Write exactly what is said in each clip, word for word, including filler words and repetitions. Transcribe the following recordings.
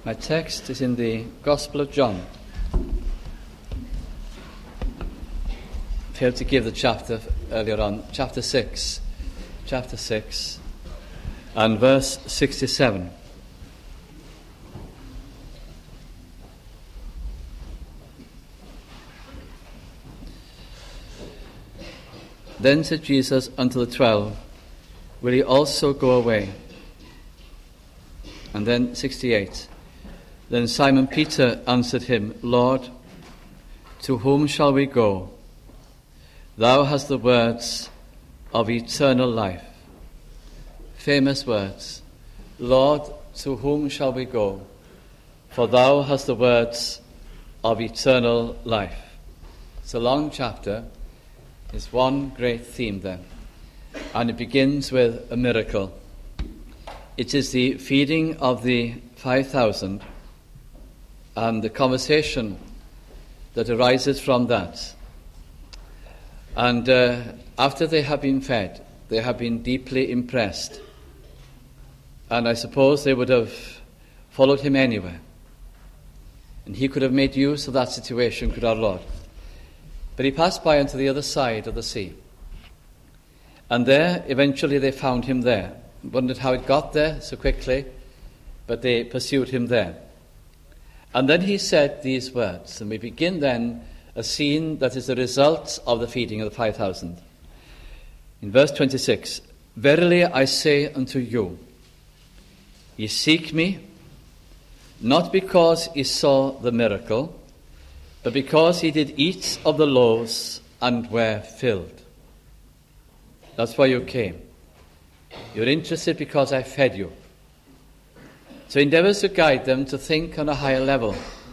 My text is in the Gospel of John. I failed to give the chapter earlier on. Chapter six. Chapter six. And verse sixty-seven. Then said Jesus unto the twelve, Will ye also go away? And then sixty-eight. Then Simon Peter answered him, Lord, to whom shall we go? Thou hast the words of eternal life. Famous words. Lord, to whom shall we go? For thou hast the words of eternal life. It's a long chapter. It's one great theme there. And it begins with a miracle. It is the feeding of the five thousand and the conversation that arises from that. And uh, after they have been fed, they have been deeply impressed. And I suppose they would have followed him anywhere. And he could have made use of that situation, could our Lord. But he passed by onto the other side of the sea. And there, eventually they found him there. Wondered how it got there so quickly, but they pursued him there. And then he said these words, and we begin then a scene that is the result of the feeding of the five thousand. In verse twenty-six, Verily I say unto you, ye seek me, not because ye saw the miracle, but because ye did eat of the loaves and were filled. That's why you came. You're interested because I fed you. So he endeavors to guide them to think on a higher level.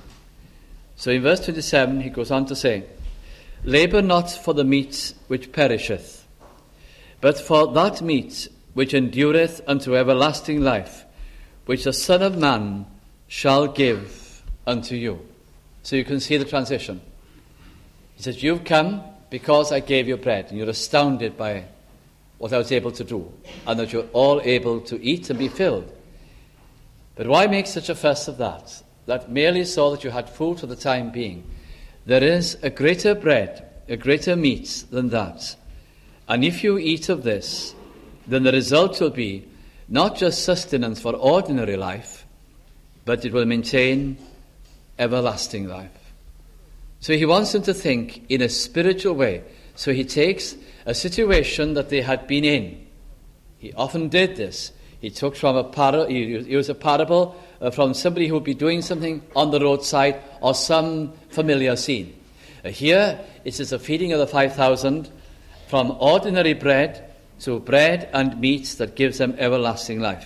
So in verse twenty-seven he goes on to say, Labour not for the meat which perisheth, but for that meat which endureth unto everlasting life, which the Son of Man shall give unto you. So you can see the transition. He says, you've come because I gave you bread, and you're astounded by what I was able to do, and that you're all able to eat and be filled. But why make such a fuss of that? That merely saw that you had food for the time being. There is a greater bread, a greater meat than that. And if you eat of this, then the result will be not just sustenance for ordinary life, but it will maintain everlasting life. So he wants them to think in a spiritual way. So he takes a situation that they had been in. He often did this. He took from a par- he used a parable uh, from somebody who would be doing something on the roadside or some familiar scene. Uh, here it is a feeding of the five thousand from ordinary bread to bread and meat that gives them everlasting life.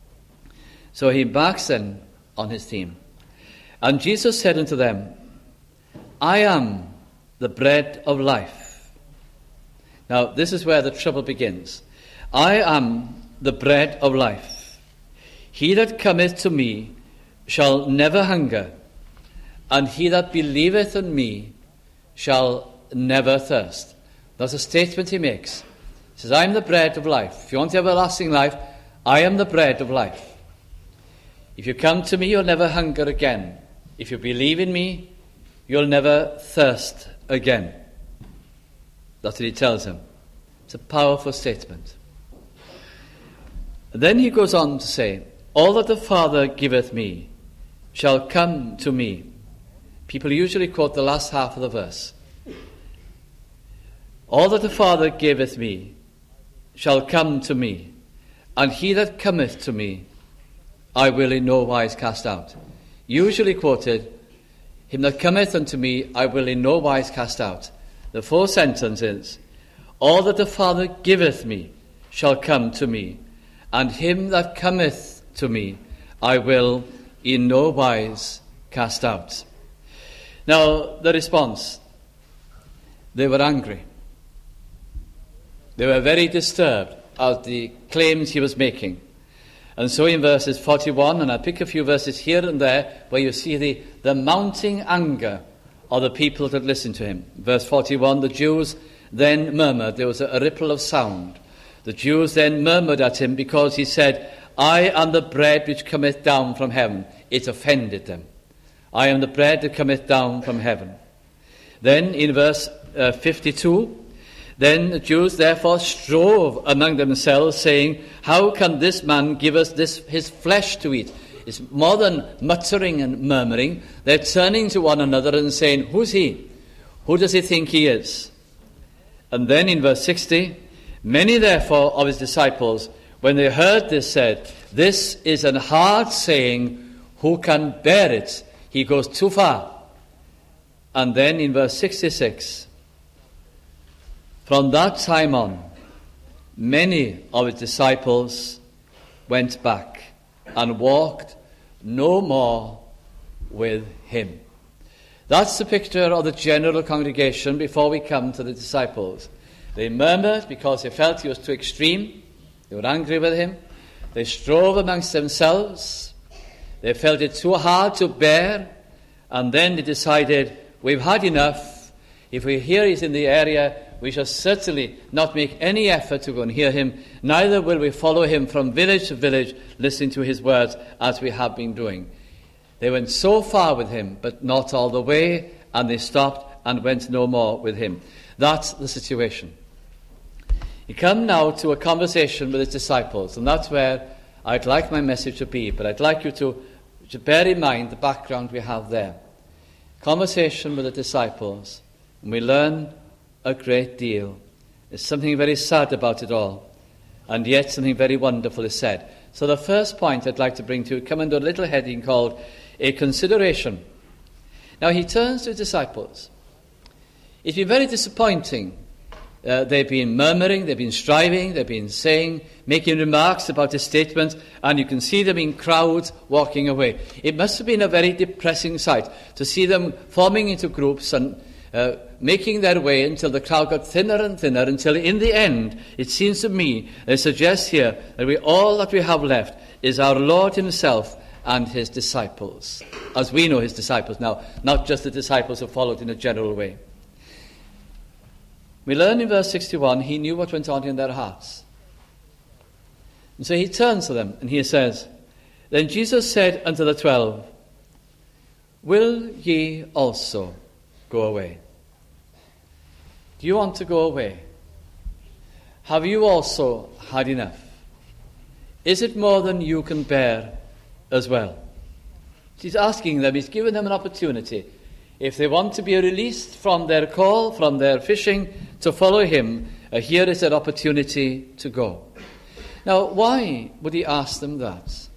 So he embarks then on his theme. And Jesus said unto them, I am the bread of life. Now this is where the trouble begins. I am the bread of life. He that cometh to me shall never hunger, and he that believeth on me shall never thirst. That's a statement he makes. He says, I am the bread of life. If you want everlasting life, I am the bread of life. If you come to me, you'll never hunger again. If you believe in me, you'll never thirst again. That's what he tells him. It's a powerful statement. Then he goes on to say, all that the Father giveth me shall come to me. People usually quote the last half of the verse. All that the Father giveth me shall come to me, and he that cometh to me I will in no wise cast out. Usually quoted, him that cometh unto me I will in no wise cast out. The full sentence is, all that the Father giveth me shall come to me, and him that cometh to me I will in no wise cast out. Now, the response. They were angry. They were very disturbed at the claims he was making. And so in verses forty-one, and I'll pick a few verses here and there, where you see the, the mounting anger of the people that listened to him. Verse forty-one, the Jews then murmured. There was a, a ripple of sound. The Jews then murmured at him because he said, I am the bread which cometh down from heaven. It offended them. I am the bread that cometh down from heaven. Then in verse uh, fifty-two, then the Jews therefore strove among themselves, saying, how can this man give us this his flesh to eat? It's more than muttering and murmuring. They're turning to one another and saying, who's he? Who does he think he is? And then in verse sixty, many therefore of his disciples, when they heard this, said, this is an hard saying, who can bear it? He goes too far. And then in verse sixty-six, from that time on, many of his disciples went back and walked no more with him. That's the picture of the general congregation before we come to the disciples. They murmured because they felt he was too extreme. They were angry with him. They strove amongst themselves. They felt it too hard to bear. And then they decided, we've had enough. If we hear he's in the area, we shall certainly not make any effort to go and hear him. Neither will we follow him from village to village, listening to his words as we have been doing. They went so far with him, but not all the way, and they stopped and went no more with him. That's the situation. You come now to a conversation with his disciples, and that's where I'd like my message to be, but I'd like you to, to bear in mind the background we have there. Conversation with the disciples, and we learn a great deal. There's something very sad about it all, and yet something very wonderful is said. So the first point I'd like to bring to you, come under a little heading called a consideration. Now he turns to his disciples. It's been very disappointing. Uh, they've been murmuring, they've been striving, they've been saying, making remarks about his statements, and you can see them in crowds walking away. It must have been a very depressing sight to see them forming into groups and uh, making their way until the crowd got thinner and thinner, until in the end, it seems to me, it suggests here that we all that we have left is our Lord himself and his disciples, as we know his disciples now, not just the disciples who followed in a general way. We learn in verse sixty-one, he knew what went on in their hearts. And so he turns to them and he says, then Jesus said unto the twelve, will ye also go away? Do you want to go away? Have you also had enough? Is it more than you can bear as well? He's asking them, he's given them an opportunity. If they want to be released from their call, from their fishing, to follow him, uh, here is an opportunity to go. Now, why would he ask them that?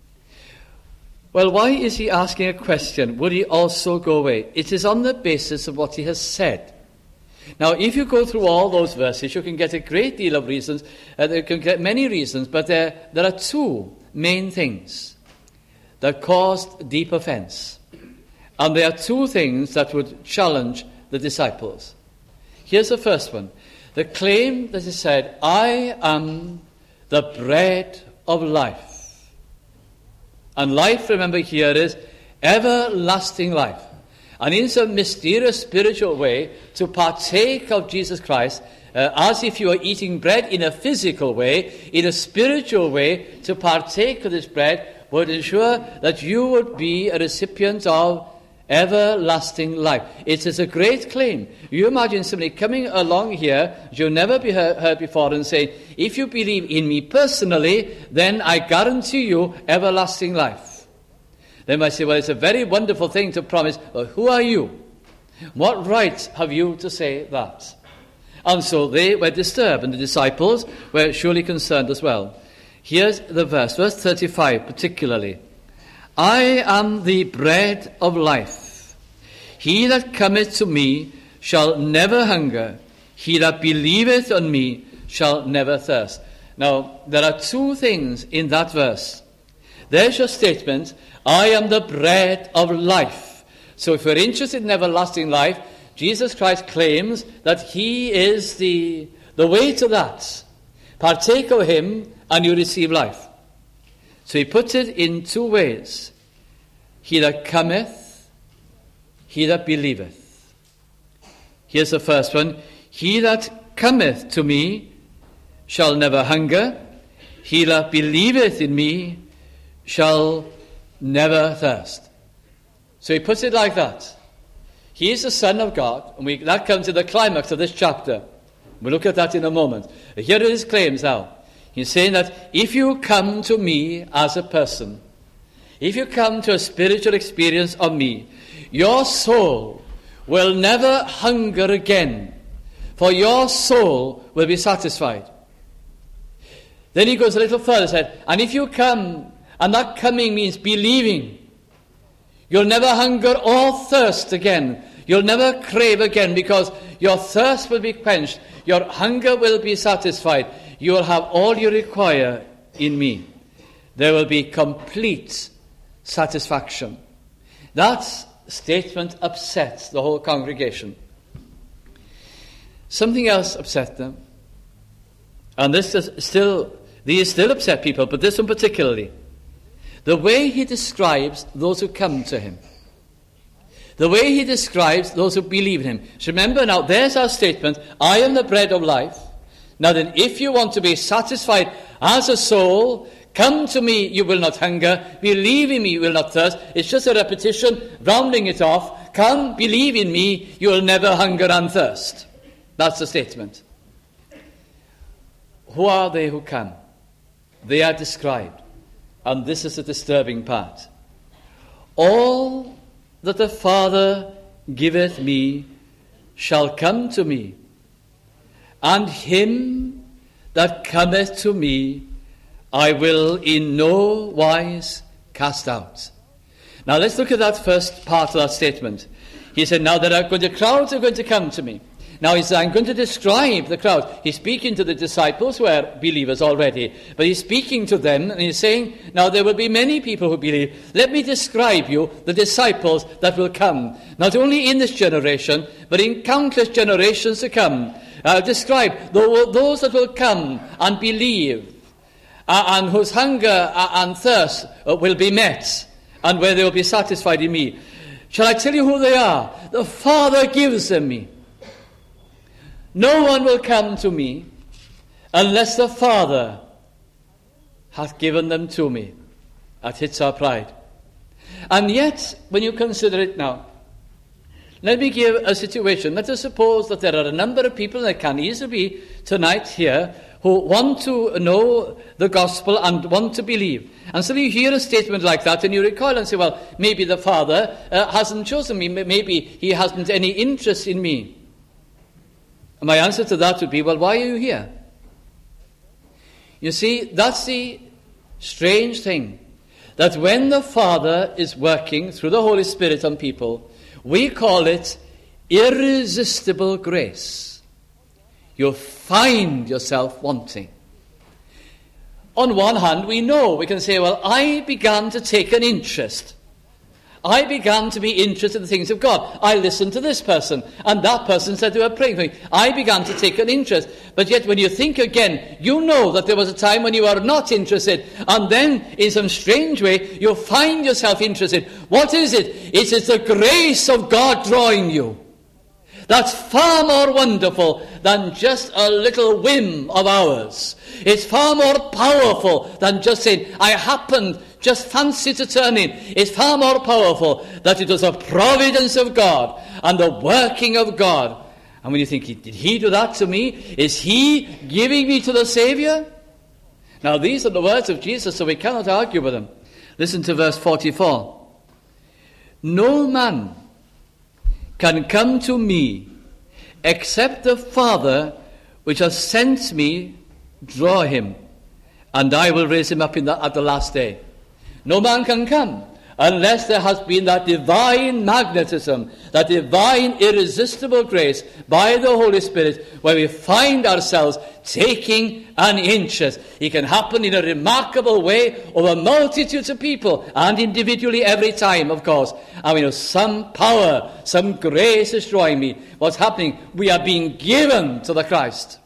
Well, why is he asking a question, would he also go away? It is on the basis of what he has said. Now, if you go through all those verses, you can get a great deal of reasons. Uh, you can get many reasons, but there, there are two main things that caused deep offense. And there are two things that would challenge the disciples. Here's the first one. The claim that he said, I am the bread of life. And life, remember here, is everlasting life. And in some mysterious spiritual way, to partake of Jesus Christ, uh, as if you were eating bread in a physical way, in a spiritual way, to partake of this bread would ensure that you would be a recipient of everlasting life. It is a great claim. You imagine somebody coming along here, you've never be heard, heard before, and saying, if you believe in me personally, then I guarantee you everlasting life. They might say, well, it's a very wonderful thing to promise, but who are you? What right have you to say that? And so they were disturbed, and the disciples were surely concerned as well. Here's the verse, verse thirty-five particularly. I am the bread of life. He that cometh to me shall never hunger. He that believeth on me shall never thirst. Now, there are two things in that verse. There's your statement, I am the bread of life. So if you're interested in everlasting life, Jesus Christ claims that he is the, the way to that. Partake of him and you receive life. So he puts it in two ways. He that cometh, he that believeth. Here's the first one. He that cometh to me shall never hunger. he that believeth in me shall never thirst. So he puts it like that. He is the Son of God, and we, that comes to the climax of this chapter. We'll look at that in a moment. But here are his claims now. He's saying that if you come to me as a person, if you come to a spiritual experience of me, your soul will never hunger again, for your soul will be satisfied. Then he goes a little further, said, and if you come, and that coming means believing, you'll never hunger or thirst again. You'll never crave again, because your thirst will be quenched. Your hunger will be satisfied. You will have all you require in me. There will be complete satisfaction. That statement upsets the whole congregation. Something else upset them. And this is still, these still upset people, but this one particularly. The way he describes those who come to him. The way he describes those who believe in him. So remember now, there's our statement, I am the bread of life. Now then, if you want to be satisfied as a soul, come to me, you will not hunger. Believe in me, you will not thirst. It's just a repetition, rounding it off. Come, believe in me, you will never hunger and thirst. That's the statement. Who are they who come? They are described. And this is the disturbing part. All that the Father giveth me shall come to me, and him that cometh to me I will in no wise cast out. Now let's look at that first part of that statement. He said, now there are going to, crowds are going to come to me. Now he said, I'm going to describe the crowd. He's speaking to the disciples who are believers already. But he's speaking to them and he's saying, now there will be many people who believe. Let me describe you the disciples that will come. Not only in this generation, but in countless generations to come. I'll describe those that will come and believe. Uh, and whose hunger uh, and thirst uh, will be met, and where they will be satisfied in me. Shall I tell you who they are? The Father gives them me. No one will come to me unless the Father hath given them to me. That hits our pride. And yet, when you consider it now, let me give a situation. Let us suppose that there are a number of people, that can easily be tonight here, who want to know the gospel and want to believe. And so you hear a statement like that and you recoil and say, well, maybe the Father uh, hasn't chosen me. Maybe he hasn't any interest in me. And my answer to that would be, well, why are you here? You see, that's the strange thing. That when the Father is working through the Holy Spirit on people, we call it irresistible grace. You find yourself wanting. On one hand, we know, we can say, well, I began to take an interest. I began to be interested in the things of God. I listened to this person, and that person said they were praying for me. I began to take an interest. But yet, when you think again, you know that there was a time when you were not interested, and then, in some strange way, you find yourself interested. What is it? It is the grace of God drawing you. That's far more wonderful than just a little whim of ours. It's far more powerful than just saying, I happened, just fancy to turn in. It's far more powerful that it was the providence of God and the working of God. And when you think, did he do that to me? Is he giving me to the Saviour? Now these are the words of Jesus, so we cannot argue with them. Listen to verse forty-four. No man can come to me except the Father which has sent me draw him, and I will raise him up in the, at the last day. No man can come unless there has been that divine magnetism, that divine irresistible grace by the Holy Spirit, where we find ourselves taking an interest. It can happen in a remarkable way over multitudes of people, and individually every time, of course. I mean, some power, some grace is drawing me. What's happening? We are being given to the Christ.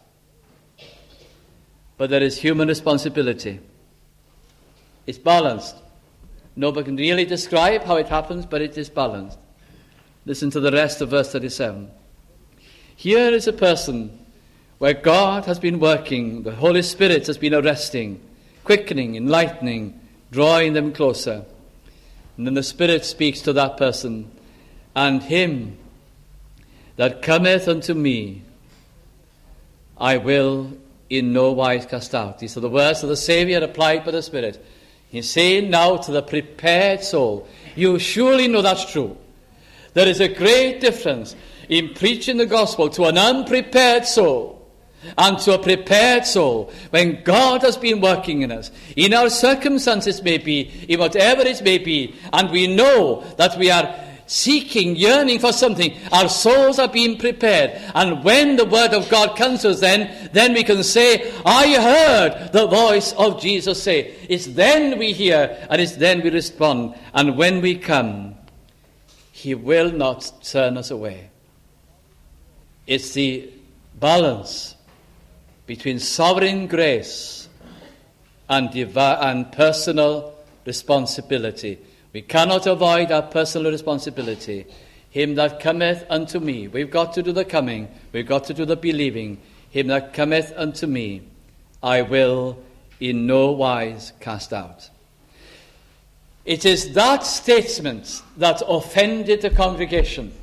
But there is human responsibility. It's balanced. Nobody can really describe how it happens, but it is balanced. Listen to the rest of verse thirty-seven. Here is a person where God has been working, the Holy Spirit has been arresting, quickening, enlightening, drawing them closer. And then the Spirit speaks to that person, and him that cometh unto me, I will in no wise cast out. These are the words of the Saviour applied by the Spirit. He's saying now to the prepared soul, you surely know that's true. There is a great difference in preaching the gospel to an unprepared soul and to a prepared soul. When God has been working in us, in our circumstances may be, in whatever it may be, and we know that we are seeking, yearning for something, our souls are being prepared. And when the word of God comes to us, then, then we can say, I heard the voice of Jesus say. It's then we hear, and it's then we respond. And when we come, he will not turn us away. It's the balance between sovereign grace and, divi- and personal responsibility. We cannot avoid our personal responsibility. Him that cometh unto me. We've got to do the coming. We've got to do the believing. Him that cometh unto me, I will in no wise cast out. It is that statement that offended the congregation.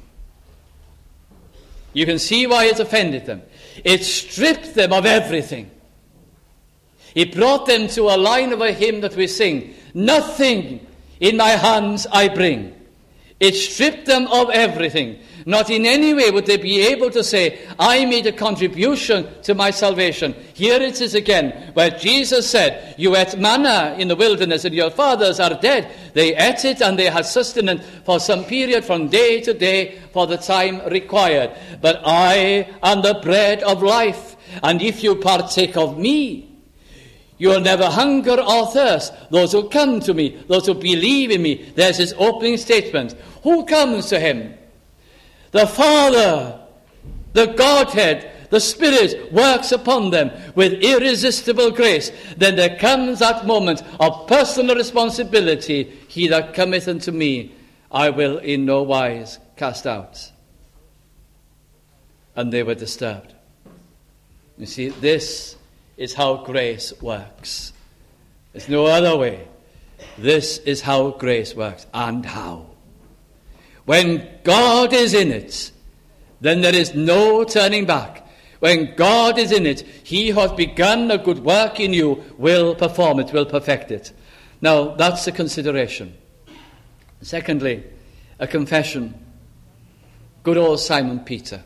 You can see why it offended them. It stripped them of everything. It brought them to a line of a hymn that we sing, nothing in my hands I bring. It stripped them of everything. Not in any way would they be able to say, I made a contribution to my salvation. Here it is again, where Jesus said, you ate manna in the wilderness and your fathers are dead. They ate it and they had sustenance for some period from day to day for the time required. But I am the bread of life, and if you partake of me, you will never hunger or thirst. Those who come to me, those who believe in me. There's his opening statement. Who comes to him? The Father, the Godhead, the Spirit works upon them with irresistible grace. Then there comes that moment of personal responsibility. He that cometh unto me, I will in no wise cast out. And they were disturbed. You see, this is how grace works. There's no other way. This is how grace works. And how? When God is in it, then there is no turning back. When God is in it, he who has begun a good work in you will perform it, will perfect it. Now, that's a consideration. Secondly, a confession. Good old Simon Peter.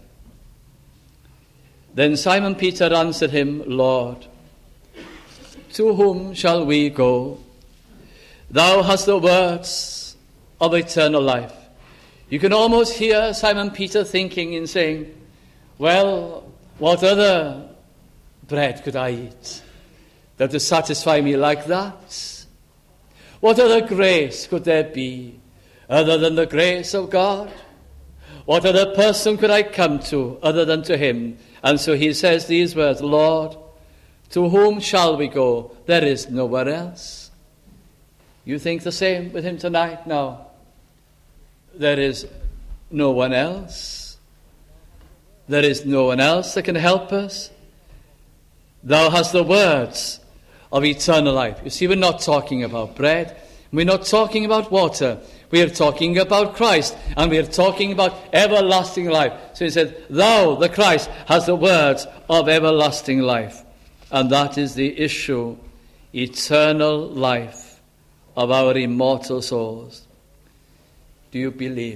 Then Simon Peter answered him, Lord, to whom shall we go? Thou hast the words of eternal life. You can almost hear Simon Peter thinking and saying, well, what other bread could I eat that would satisfy me like that? What other grace could there be other than the grace of God? What other person could I come to other than to him? And so he says these words, Lord, to whom shall we go? There is nowhere else. You think the same with him tonight? No. There is no one else. There is no one else that can help us. Thou hast the words of eternal life. You see, we're not talking about bread. We're not talking about water. We are talking about Christ, and we are talking about everlasting life. So he said, thou, the Christ, has the words of everlasting life. And that is the issue, eternal life of our immortal souls. Do you believe?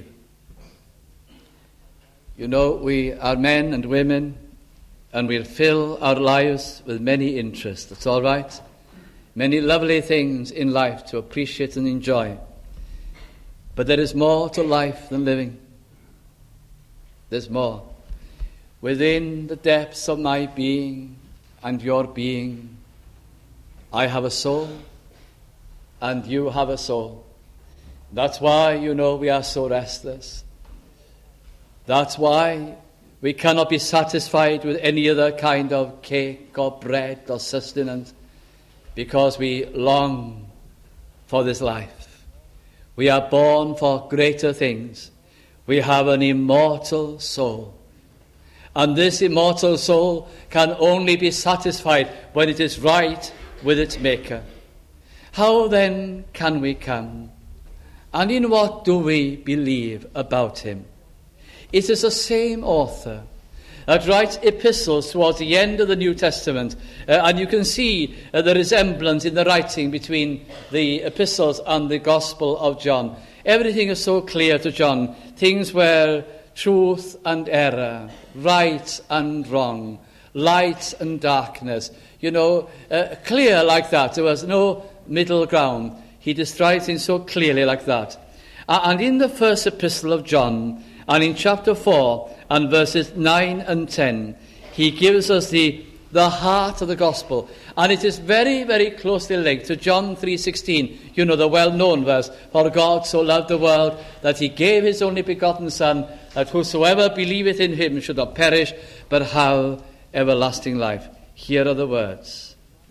You know, we are men and women, and we'll fill our lives with many interests. That's all right. Many lovely things in life to appreciate and enjoy. But there is more to life than living. There's more. Within the depths of my being and your being, I have a soul, and you have a soul. That's why, you know, we are so restless. That's why we cannot be satisfied with any other kind of cake or bread or sustenance, because we long for this life. We are born for greater things. We have an immortal soul. And this immortal soul can only be satisfied when it is right with its maker. How then can we come? And in what do we believe about him? It is the same author that writes epistles towards the end of the New Testament. Uh, and you can see uh, the resemblance in the writing between the epistles and the Gospel of John. Everything is so clear to John. Things were truth and error, right and wrong, light and darkness. You know, uh, clear like that. There was no middle ground. He describes things so clearly like that. Uh, and in the first epistle of John, and in chapter four, and verses nine and ten, he gives us the, the heart of the gospel. And it is very, very closely linked to John three sixteen. You know, the well-known verse, for God so loved the world that he gave his only begotten Son, that whosoever believeth in him should not perish, but have everlasting life. Here are the words.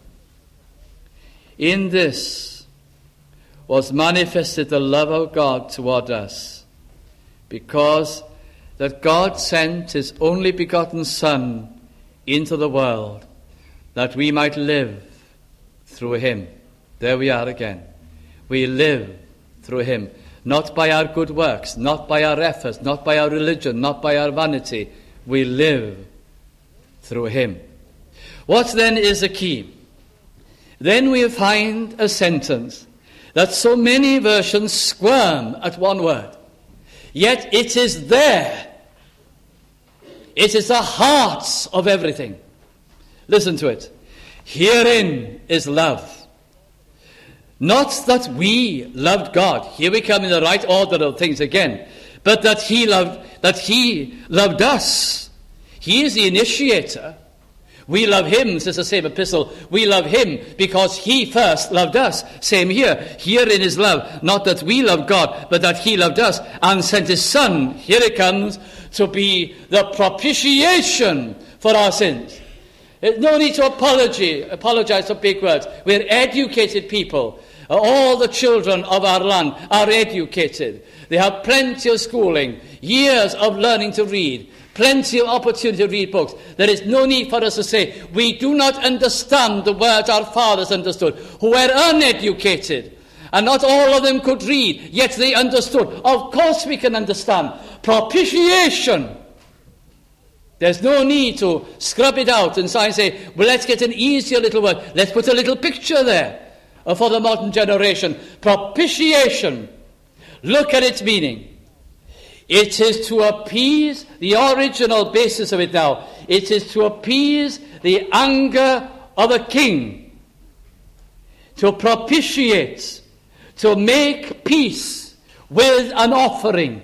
In this was manifested the love of God toward us, because that God sent his only begotten Son into the world, that we might live through him. There we are again. We live through him, not by our good works, not by our efforts, not by our religion, not by our vanity. We live through him. What then is the key? Then we find a sentence that so many versions squirm at one word. Yet it is there. It is the heart of everything. Listen to it. Herein is love. Not that we loved God. Here we come in the right order of things again. But that he loved, that he loved us. He is the initiator. We love him, says the same epistle. We love him because he first loved us. Same here. Herein is love. Not that we loved God, but that he loved us and sent his Son. Here it comes, to be the propitiation for our sins. There's no need to apology, apologize for big words. We're educated people. All the children of our land are educated. They have plenty of schooling, years of learning to read, plenty of opportunity to read books. There is no need for us to say, we do not understand the words our fathers understood, who were uneducated. And not all of them could read, yet they understood. Of course we can understand. Propitiation. There's no need to scrub it out and say, well, let's get an easier little word. Let's put a little picture there for the modern generation. Propitiation. Look at its meaning. It is to appease the original basis of it now. It is to appease the anger of a king. To propitiate. To make peace with an offering.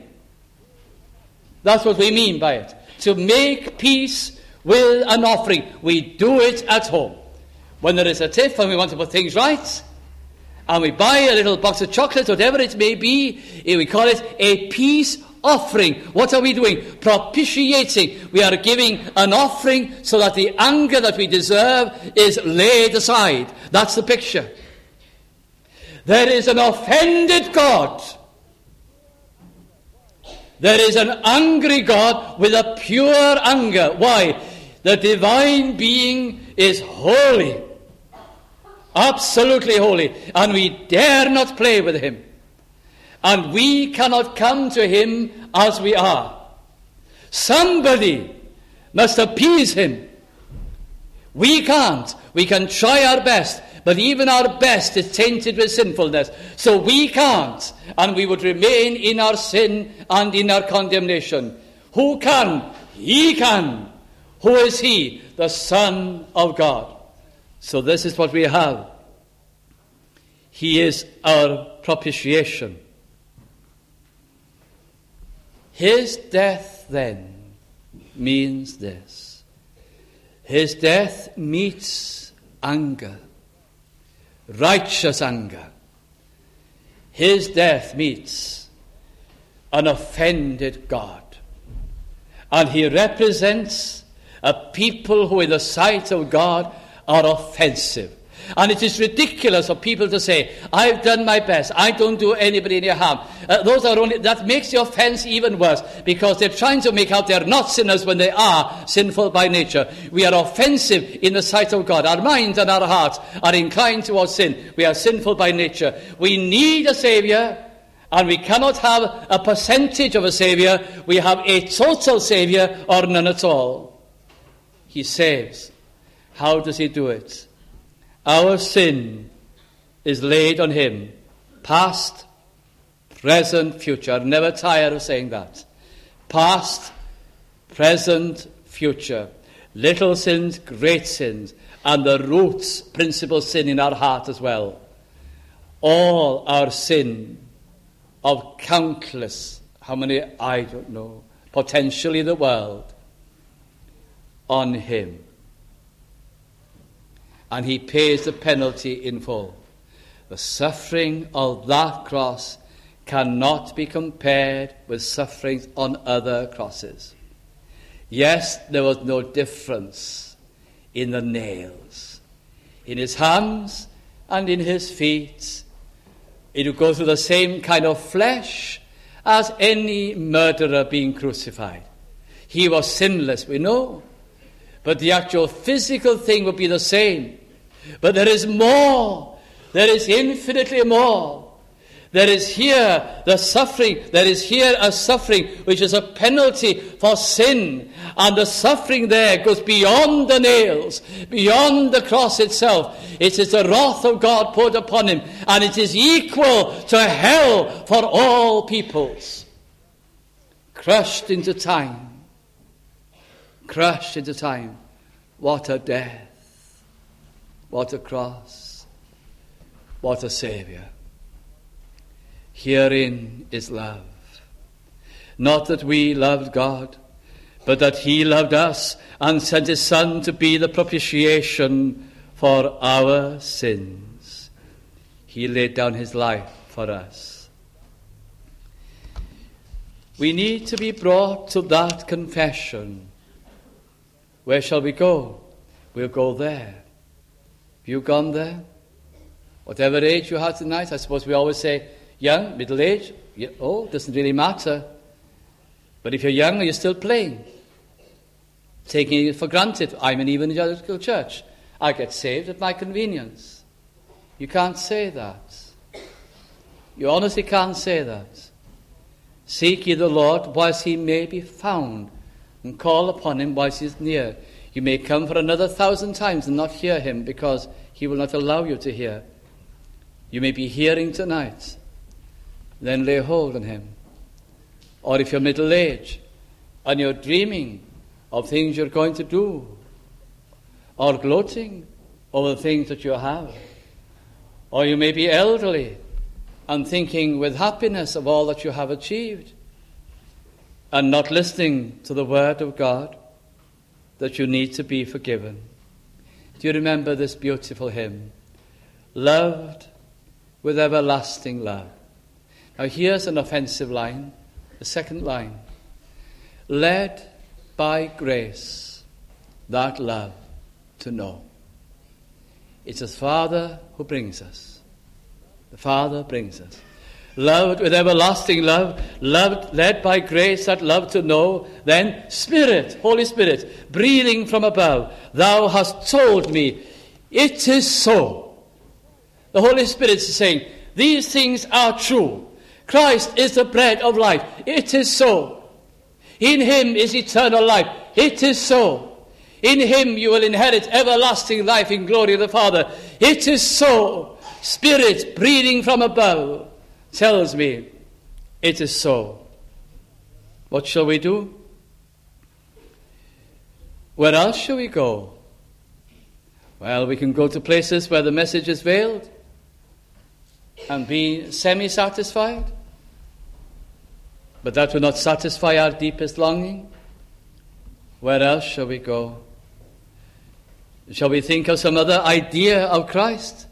That's what we mean by it. To make peace with an offering. We do it at home. When there is a tiff and we want to put things right, and we buy a little box of chocolates, whatever it may be, we call it a peace offering. What are we doing? Propitiating. We are giving an offering so that the anger that we deserve is laid aside. That's the picture. There is an offended God. There is an angry God with a pure anger. Why? The divine being is holy. Absolutely holy. And we dare not play with him. And we cannot come to him as we are. Somebody must appease him. We can't. We can try our best. But even our best is tainted with sinfulness. So we can't. And we would remain in our sin and in our condemnation. Who can? He can. Who is he? The Son of God. So this is what we have. He is our propitiation. His death then means this. His death meets anger. Righteous anger. His death meets an offended God. And he represents a people who in the sight of God are offensive. And it is ridiculous for people to say, I've done my best, I don't do anybody any harm. Uh, those are only, that makes the offense even worse, because they're trying to make out they're not sinners when they are sinful by nature. We are offensive in the sight of God. Our minds and our hearts are inclined towards sin. We are sinful by nature. We need a Saviour, and we cannot have a percentage of a Saviour. We have a total Saviour or none at all. He saves. How does he do it? Our sin is laid on him. Past, present, future. I'm never tired of saying that. Past, present, future. Little sins, great sins. And the roots, principal sin in our heart as well. All our sin of countless, how many, I don't know, potentially the world, on him. And he pays the penalty in full. The suffering of that cross cannot be compared with sufferings on other crosses. Yes, there was no difference in the nails, in his hands and in his feet. It would go through the same kind of flesh as any murderer being crucified. He was sinless, we know, but the actual physical thing would be the same. But there is more. There is infinitely more. There is here the suffering. There is here a suffering which is a penalty for sin. And the suffering there goes beyond the nails, beyond the cross itself. It is the wrath of God poured upon him. And it is equal to hell for all peoples. Crushed into time. Crushed into time. What a death. What a cross. What a Saviour. Herein is love. Not that we loved God, but that he loved us and sent his Son to be the propitiation for our sins. He laid down his life for us. We need to be brought to that confession. Where shall we go? We'll go there. Have you gone there? Whatever age you have tonight, I suppose we always say, young, middle age, yeah, oh, doesn't really matter. But if you're young, are you still playing? Taking it for granted. I'm an evangelical church. I get saved at my convenience. You can't say that. You honestly can't say that. Seek ye the Lord whilst he may be found, and call upon him whilst he is near. You may come for another thousand times and not hear him, because he will not allow you to hear. You may be hearing tonight. Then lay hold on him. Or if you're middle-aged and you're dreaming of things you're going to do, or gloating over the things that you have, or you may be elderly and thinking with happiness of all that you have achieved, and not listening to the word of God, that you need to be forgiven. Do you remember this beautiful hymn? Loved with everlasting love. Now here's an offensive line, the second line. Led by grace that love to know. It's the Father who brings us. The Father brings us. Loved with everlasting love, loved, led by grace that love to know. Then Spirit, Holy Spirit, breathing from above, thou hast told me, it is so. The Holy Spirit is saying, these things are true. Christ is the bread of life. It is so. In him is eternal life. It is so. In him you will inherit everlasting life in glory of the Father. It is so. Spirit breathing from above tells me it is so. What shall we do? Where else shall we go? Well, we can go to places where the message is veiled and be semi-satisfied. But that will not satisfy our deepest longing. Where else shall we go? Shall we think of some other idea of Christ?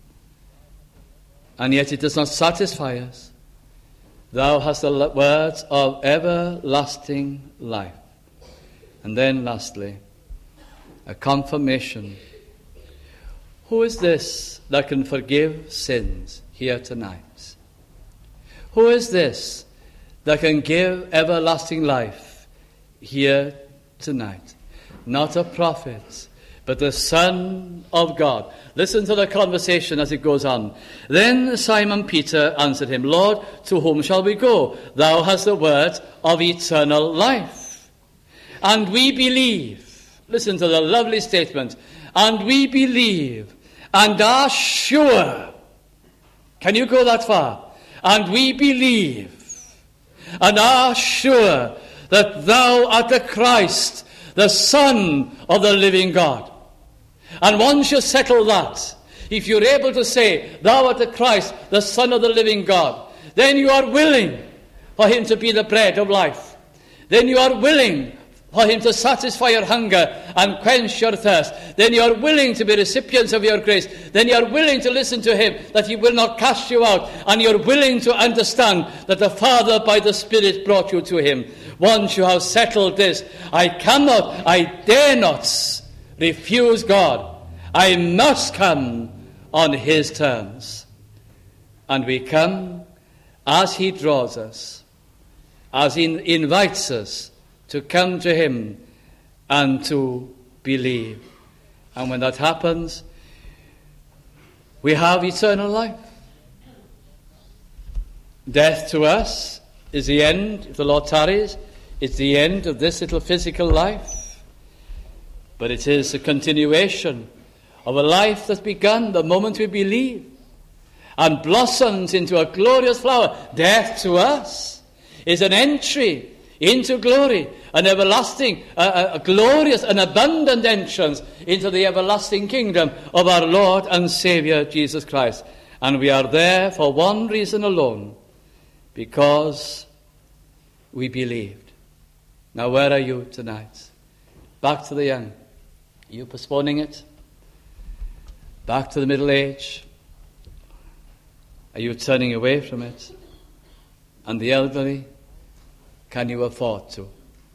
And yet it does not satisfy us. Thou hast the words of everlasting life. And then lastly, a confirmation. Who is this that can forgive sins here tonight? Who is this that can give everlasting life here tonight? Not a prophet, but the Son of God. Listen to the conversation as it goes on. Then Simon Peter answered him, Lord, to whom shall we go? Thou hast the word of eternal life. And we believe. Listen to the lovely statement. And we believe and are sure. Can you go that far? And we believe and are sure that thou art the Christ, the Son of the living God. And once you settle that, if you're able to say, thou art the Christ, the Son of the living God, then you are willing for him to be the bread of life. Then you are willing for him to satisfy your hunger and quench your thirst. Then you are willing to be recipients of your grace. Then you are willing to listen to him, that he will not cast you out. And you are willing to understand that the Father by the Spirit brought you to him. Once you have settled this, I cannot, I dare not refuse God. I must come on his terms. And we come as he draws us, as he invites us to come to him and to believe. And when that happens, we have eternal life. Death to us is the end, if the Lord tarries. It's the end of this little physical life. But it is a continuation of a life that's begun the moment we believe and blossoms into a glorious flower. Death to us is an entry into glory, an everlasting, a, a glorious and abundant entrance into the everlasting kingdom of our Lord and Saviour Jesus Christ. And we are there for one reason alone, because we believed. Now where are you tonight? Back to the young. Are you postponing it? Back to the middle age? Are you turning away from it? And the elderly? Can you afford to?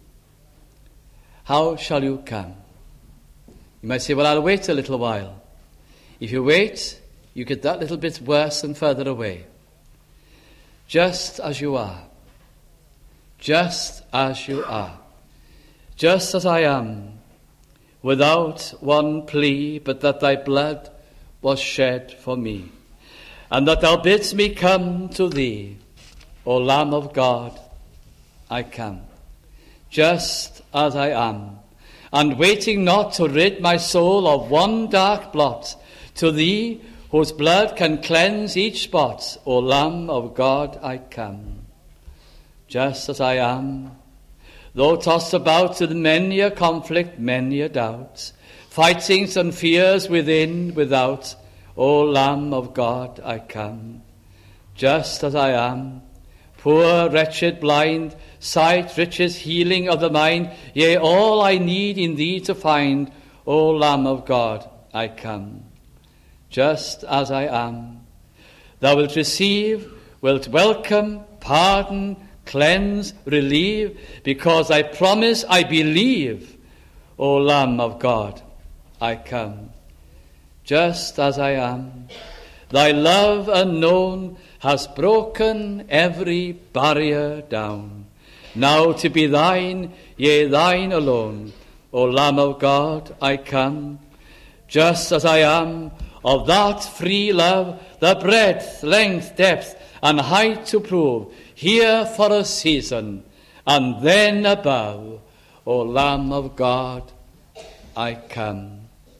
How shall you come? You might say, well, I'll wait a little while. If you wait, you get that little bit worse and further away. Just as you are. Just as you are. Just as I am. Without one plea, but that thy blood was shed for me. And that thou bidst me come to thee, O Lamb of God, I come, just as I am, and waiting not to rid my soul of one dark blot, to thee, whose blood can cleanse each spot, O Lamb of God, I come, just as I am, though tossed about with many a conflict, many a doubt, fightings and fears within, without, O Lamb of God, I come, just as I am, poor, wretched, blind, sight, riches, healing of the mind, yea, all I need in thee to find, O Lamb of God, I come, just as I am. Thou wilt receive, wilt welcome, pardon, cleanse, relieve, because I promise, I believe, O Lamb of God, I come, just as I am. Thy love unknown has broken every barrier down. Now to be thine, yea, thine alone, O Lamb of God, I come, just as I am, of that free love, the breadth, length, depth, and height to prove, here for a season, and then above, O Lamb of God, I come.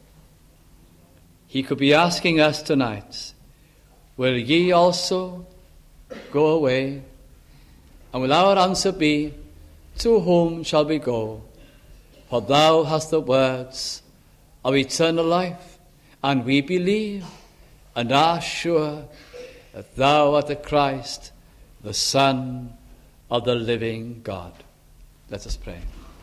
He could be asking us tonight, will ye also go away? And will our answer be, to whom shall we go? For thou hast the words of eternal life, and we believe and are sure that thou art the Christ, the Son of the living God. Let us pray.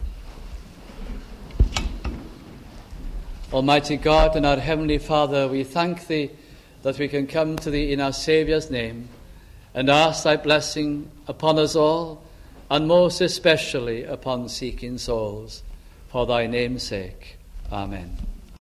Almighty God and our Heavenly Father, we thank thee that we can come to thee in our Saviour's name and ask thy blessing upon us all, and most especially upon seeking souls, for thy name's sake. Amen.